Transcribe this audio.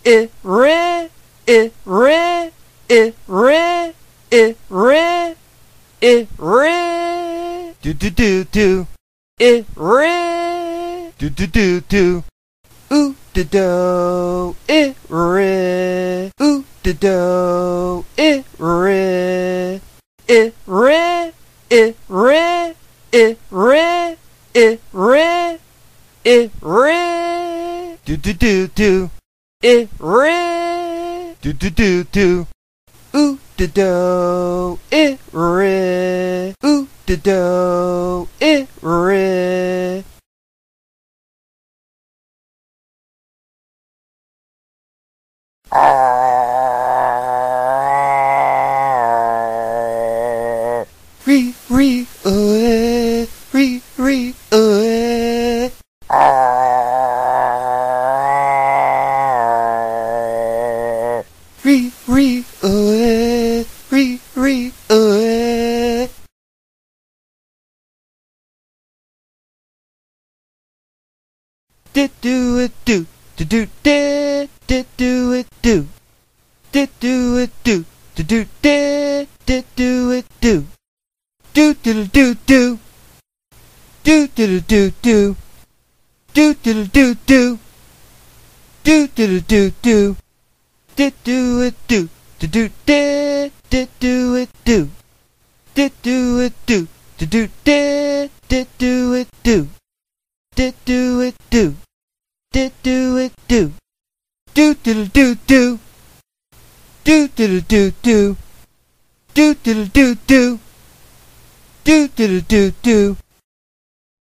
it re, it re, it re, it re, it re, do do do do, it re, do do do do, ooh da do, it re, ooh da do, it re, it re, it re, it re, it re, it re, do do do do, it re, do do do do, ooh da do, it re, ooh da do, it re. Re re re re re re re re did do it do do did do it do it do do did do it do do do do do do do do do do do do do do do do do did do it do do did do it do do it do do did do it do do it do do it do do do do do do do do do do do do do do do do do